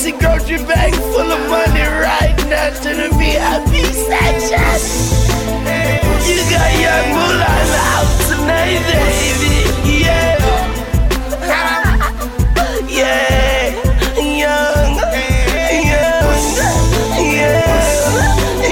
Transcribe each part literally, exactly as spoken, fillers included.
Gucci grocery bag full of money right now to the V I P section. You got young Moolah in the house tonight, baby. Yeah. Yeah. Young. Young. Yeah.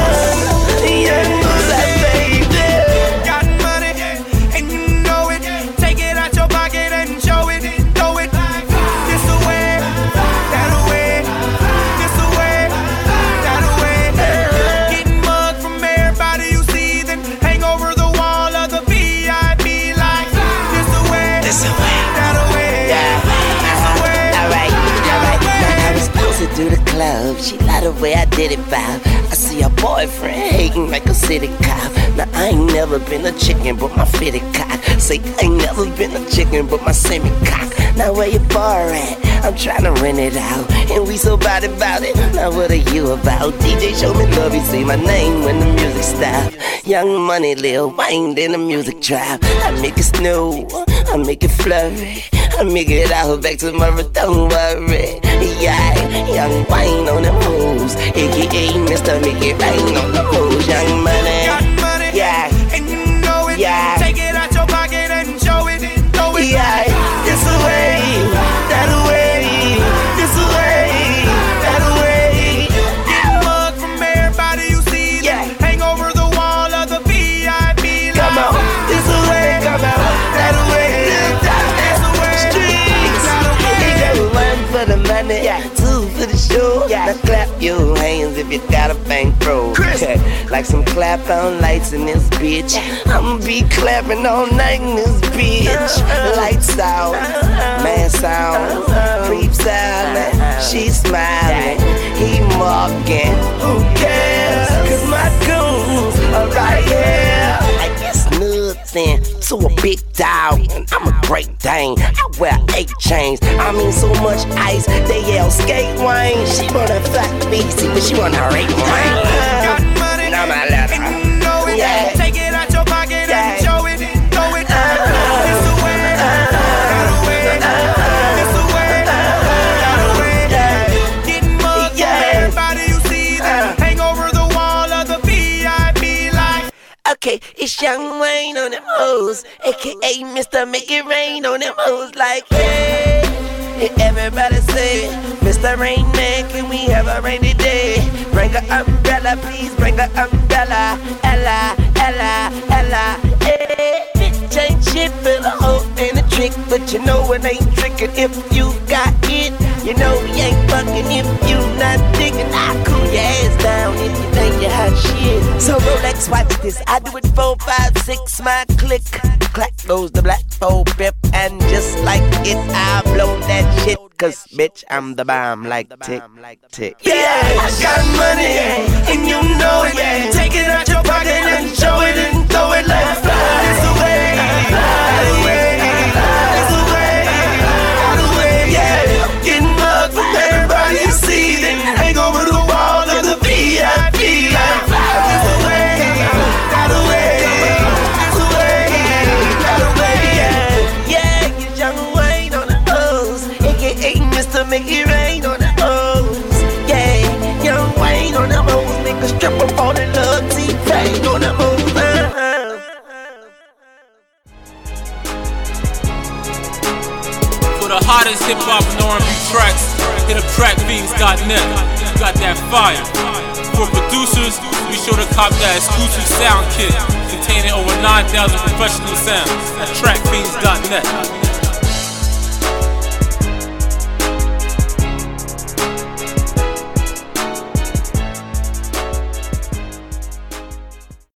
Young. Young Moolah, baby. Got money, and you know it. Take it out your pocket and show it. Throw it. This away. That away. This away. That away. Getting mugged from everybody you see, then hang over the wall of the V I P like this away. This away. That away. Yeah. This away. Alright, alright. Now I was posted through the club. She loved the way I did it, Bob. I see her boyfriend hating like a city cop. Now I ain't never been a chicken, but my fitted cock. Say I ain't never been a chicken, but my semi cock. Now where your bar at? I'm tryna rent it out, and we so bad about it. Now what are you about? D J show me love, you say my name when the music stop. Young Money, Lil Wayne, then the music drop. I make it snow, I make it flurry, I make it out back tomorrow, don't worry. Yeah, Young Wayne on the moves, aka Mister Make It Rain on the moves. Young Money, Got money, yeah, and you know it. yeah. Take it out your pocket and show it. Throw it. Yeah, this away, that away, this away, that away. Get mugged from everybody you see. Yeah. Hang over the wall of the V I P. Come on, this away, come on, that away, This away. streets. That away. You got one for the money, yeah, two for the show. Yeah. Now clap your hands if you got a bankroll. Like some clap on lights in this bitch. I'ma be clapping all night in this bitch. Lights out, man sound, creeps out, man. She smiling, he mocking. Who cares? Cause my goons are right here. I guess nothing to a big dog, and I'm a great Dane. I wear eight chains. I mean so much ice, they yell skate Wayne. She wanna fuck me, see, but she wanna rape Wayne. Got money, Now my letter. and you know it. Yeah. Take it out your pocket Yeah. and show it. Throw it. This away. That away. This away. That away. Getting mugged Yeah. from everybody you see. Then hang over the wall of the V I P like. Okay, it's Young Wayne on them hoes, aka Mister Make It Rain on them hoes. Like, hey, and everybody say, Mister Rain Man, can we have a rainy day? Bring an umbrella, please bring an umbrella. Ella, Ella, Ella, hey. Bitch ain't shit, but a hoe ain't a trick. But you know it ain't trickin' if you got it. You know we ain't fucking if you not digging. I cool your ass down if you think you hot shit. So Rolex, watch this. I do it four, five, six, my click. Clack goes the black four pip, and just like it, I blow that shit. Cause bitch, I'm the bomb like tick, tick. Yeah, I got money, and you know it. Yeah. Take it out your pocket and show it and throw it like fly. This away, that away, this away, that away. Yeah, getting mugged from everybody you see. Then hang over the wall of the V I P like fly. This away, that away, this away, that away. Yeah, yeah, get Young Wayne on the hoes, aka Mister Make It Rain on the hoes. Yeah, Young Wayne on the hoes, make a strip up on the love T-Pain on the hoes. Uh-huh. For the hottest hip hop and R and B tracks, hit up track fiends dot net. You got that fire. For producers, be sure to cop that exclusive sound kit containing over nine thousand professional sounds at track fiends dot net.